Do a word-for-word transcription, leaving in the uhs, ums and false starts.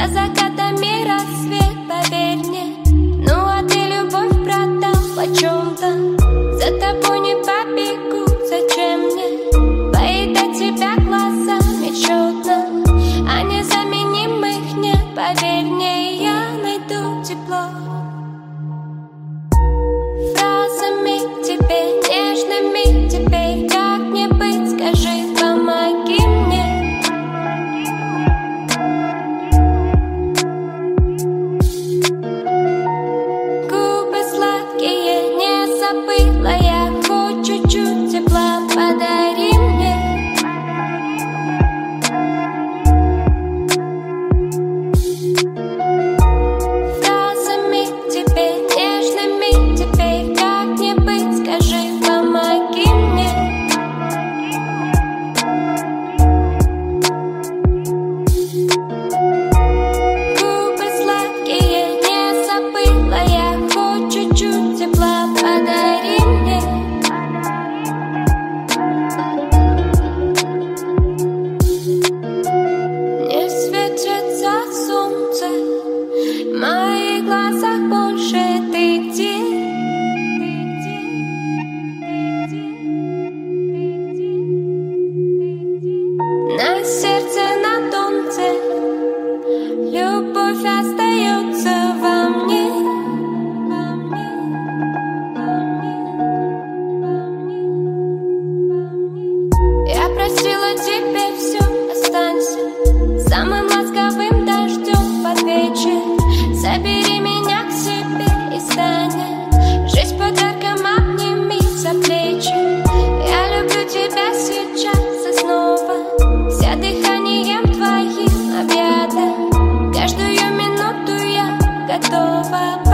За закатами рассвет, поверь мне. Ну а ты любовь продал почем-то. За тобой не побегу, зачем мне поедать тебя глазами чудно. А незаменимых нет, поверь мне, я найду тепло. Фразами тебе нежными, теперь как мне быть, скажи, помоги мне. Губы сладкие не забыла я, хоть чуть-чуть тепла подари мне. Фразами тебе нежными, теперь как мне быть, скажи, помоги мне. Губы сладкие не забыла я, хоть чуть-чуть тепла подари мне. Не светится солнце в моих глазах больше, ты где? Ты где? Ты где? Ты где? На сердце, на тонце любовь остается во мне. Во мне, во мне, во мне, во мне. Я просила тебе все, останься самым ласковым дождем под вечер. Забери меня к себе и стань жизнь подарком, обними за плечи. Я люблю тебя сейчас и снова, вся дыханием твоим объята. Каждую минуту я готова.